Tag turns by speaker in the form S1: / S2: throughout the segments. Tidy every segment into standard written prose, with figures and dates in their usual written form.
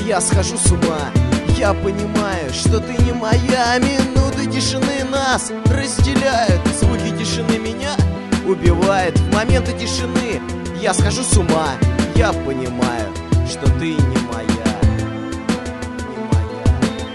S1: я схожу с ума. Я понимаю, что ты не моя. Минуты тишины нас разделяют. Звуки тишины меня убивают. В моменты тишины я схожу с ума. Я понимаю, что ты не моя. Не моя.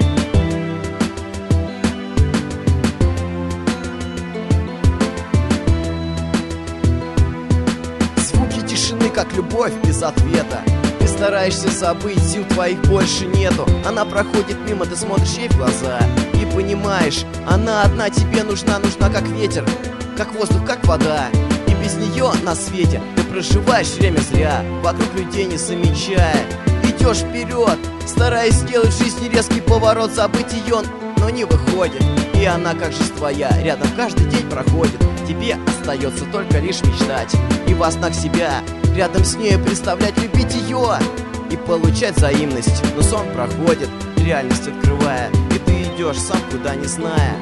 S1: Звуки тишины, как любовь без ответа. Ты стараешься забыть, сил твоих больше нету. Она проходит мимо, ты смотришь ей в глаза и понимаешь, она одна тебе нужна, нужна как ветер, как воздух, как вода. И без нее на свете ты проживаешь время зря, вокруг людей не замечая. Идешь вперед, стараясь сделать в жизни резкий поворот, забыть ее, но не выходит. И она как жизнь твоя, рядом каждый день проходит. Тебе остается только лишь мечтать и во снах себя рядом с ней представлять, любить ее и получать взаимность. Но сон проходит, реальность открывая, и ты идешь сам куда не зная.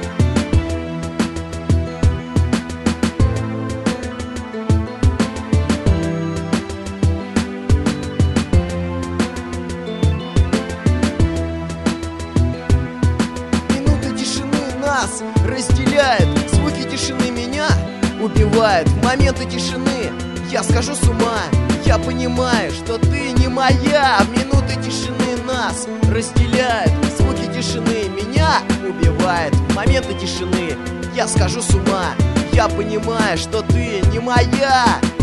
S1: Минуты тишины нас разделяют. Звуки тишины меня убивают. В моменты тишины я схожу с ума. Я понимаю, что ты не моя. В минуты тишины нас разделяют. Звуки тишины меня убивают. В моменты тишины я схожу с ума. Я понимаю, что ты не моя.